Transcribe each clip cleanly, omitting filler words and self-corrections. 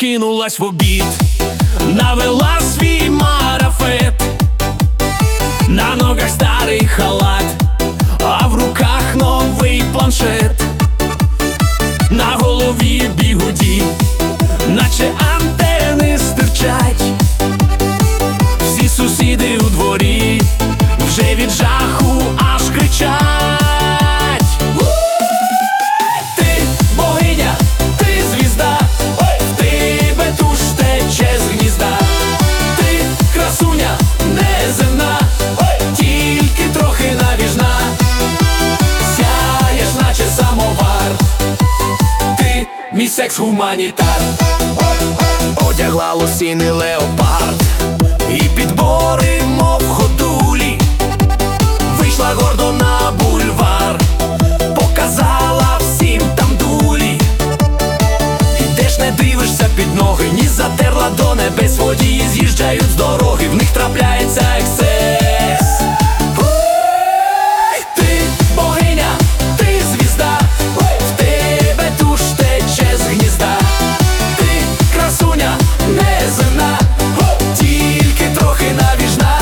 прокинулась в обід, навела свій марафет, на ногах старий халат, а в руках новий планшет, на голові бігуді, наче антени стирчать. Всі сусіди у дворі вже від жаху аж кричать. Ти богиня, ти звізда, в тебе душ тече з гнізда. Ти красуня неземна, тільки трохи навіжна. Сяєш, наче самовар, ти мій секс-гуманітар. Одягла лосіни леопард і підбори, мов ходулі, вийшла гордо на бульвар, показала всім там дулі. Ідеш, не дивишся під ноги, ні затерла до небес. Водії з'їжджають з дороги, в них трапляється ексцес. Ти богиня, ти звізда, в тебе душ тече з гнізда. Ти красуня неземна, тільки трохи навіжна.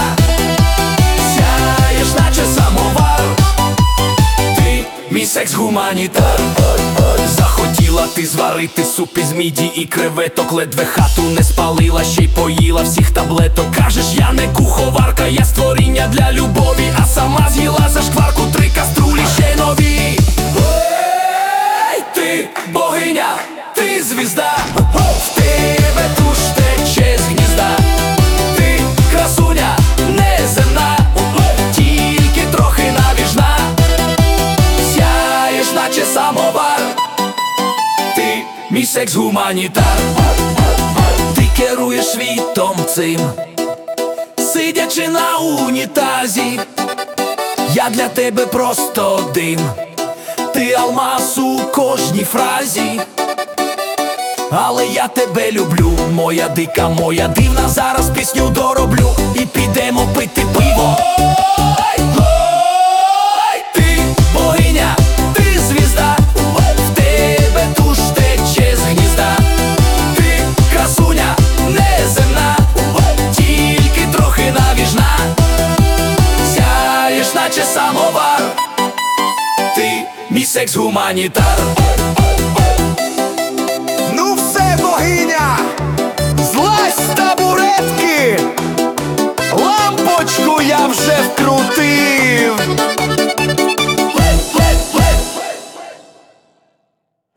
Сяєш, наче самовар, ти мій секс-гуманітар. Захотіла ти зварити суп із міді і креветок, ледве хату не спалила, ще й поїла всіх таблеток. Кажеш, я не куховарка, я створіння для любові, а сама з'їла за шкварку 3 каструлі ще нові. Ти богиня, ти звізда, в тебе душ тече з гнізда. Ти красуня неземна, тільки трохи навіжна. Сяєш, наче самовар, ти мій секс-гуманітар. Ти керуєш світом цим, сидячи на унітазі. Я для тебе просто дим, ти алмаз у кожній фразі. Але я тебе люблю, моя дика, моя дивна. Зараз пісню дороблю і підемо пити пиво. Ти богиня, ти звізда, в тебе душ тече з гнізда. Ти красуня неземна, тільки трохи навіжна. Сяєш, наче самовар, ти мій секс-гуманітар. Ну все, богиня, злазь з табуретки, лампочку я вже вкрутив.